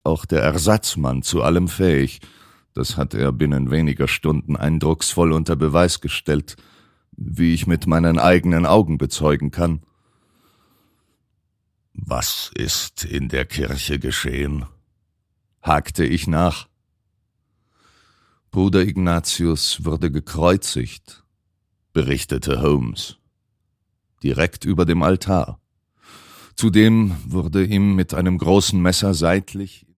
auch der Ersatzmann zu allem fähig. Das hat er binnen weniger Stunden eindrucksvoll unter Beweis gestellt, wie ich mit meinen eigenen Augen bezeugen kann. »Was ist in der Kirche geschehen?« hakte ich nach. »Bruder Ignatius wurde gekreuzigt«, berichtete Holmes. »Direkt über dem Altar. Zudem wurde ihm mit einem großen Messer seitlich